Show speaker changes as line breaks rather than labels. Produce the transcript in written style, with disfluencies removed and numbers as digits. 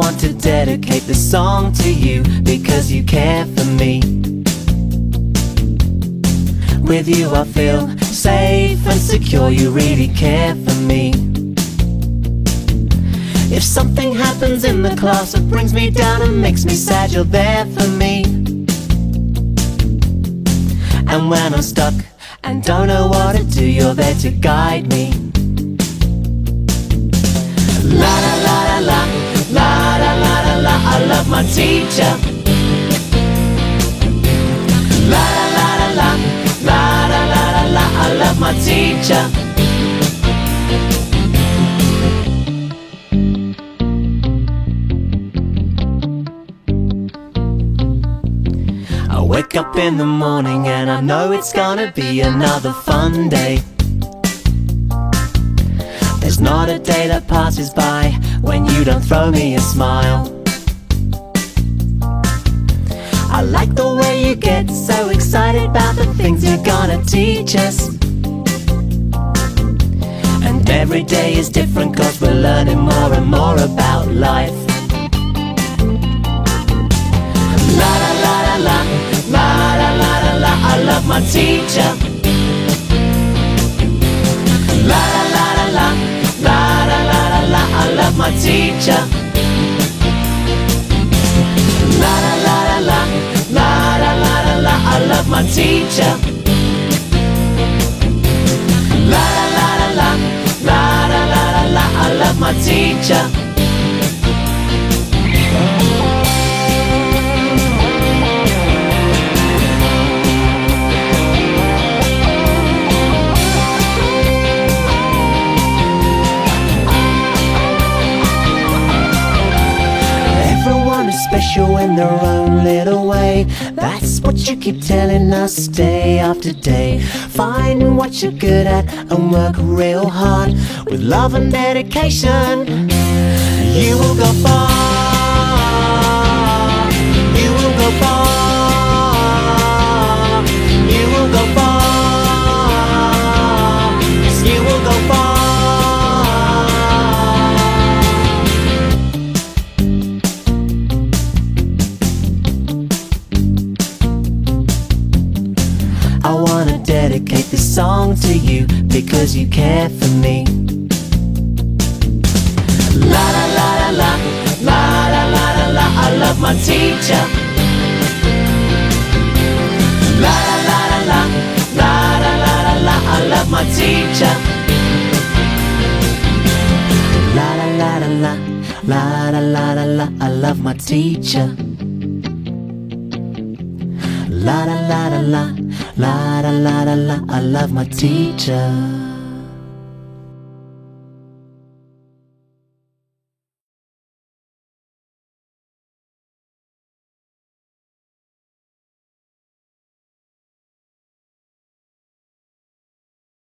want to dedicate this song to you because you care for me. With you I feel safe and secure, you really care for me. If something happens in the class that brings me down and makes me sad, you're there for me. And when I'm stuck and don't know what to do, you're there to guide me. La la la la la, la la la la la, I love my teacher. La la la la la, la la la la la, I love my teacher. I wake up in the morning and I know it's gonna be another fun day. There's not a day that passes by when you don't throw me a smile. I like the way you get so excited about the things you're gonna teach us. And every day is different 'cause we're learning more and more about life. La la la la la, la la la la la, I love my teacher. La la la la la, la la la la la, I love my teacher. La la la la la, la la la la la, I love my teacher. La la la la la, la la la la la, I love my teacher. Special in their own little way. That's what you keep telling us day after day. Find what you're good at and work real hard. With love and dedication, you will go far. You will go far. You will go far. Yes, you will go far. I wanna dedicate this song to you because you care for me. La la la la la, la la la la la, I love my teacher. La la la la la, la la la la la, I love my teacher. La la la la la, la la la la la, I love my teacher. La la la la la, la la la la la, I love my teacher.